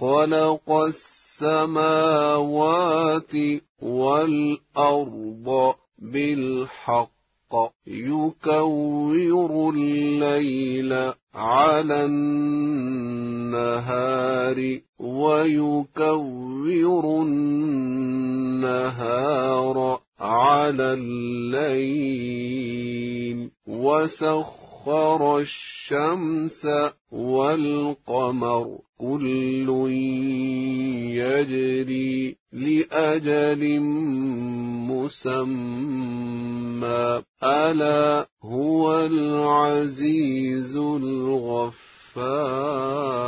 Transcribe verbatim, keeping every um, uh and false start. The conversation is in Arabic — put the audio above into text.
خلق السماوات والأرض بالحق يكور الليل على النهار ويكور النهار على الليل وسخر الشمس والقمر كل يجري لأجل مسمى ألا هو العزيز الغفار.